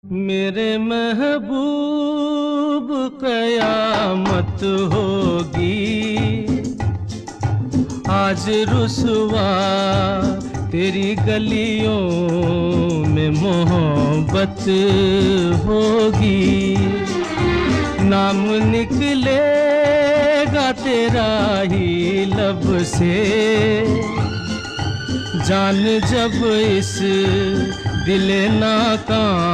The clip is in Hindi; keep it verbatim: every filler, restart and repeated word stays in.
मेरे महबूब कयामत होगी, आज रुसवा तेरी गलियों में मोहब्बत होगी। नाम निकलेगा तेरा ही लब से, जान जब इस दिल नाकाम